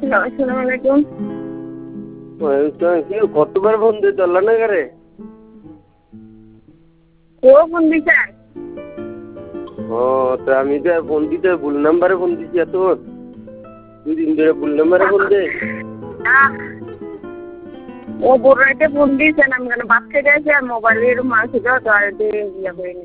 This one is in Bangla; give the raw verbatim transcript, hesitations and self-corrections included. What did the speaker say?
আসসালামু আলাইকুম। কতবার ফোন দিয়ে চললা না করে ও ফোন দিছেন? ও তো আমি তো ফোন দিতে ভুল নাম্বারে ফোন দিছি এত দুই দিন ধরে ভুল নাম্বারে ফোন দে ও বড় একটা ফোন দিয়েছেন আমি কেন বাচ্চা গেছে আর মোবাইলের মাংস দেওয়া তো আর দিয়ে ইয়ে করিনি।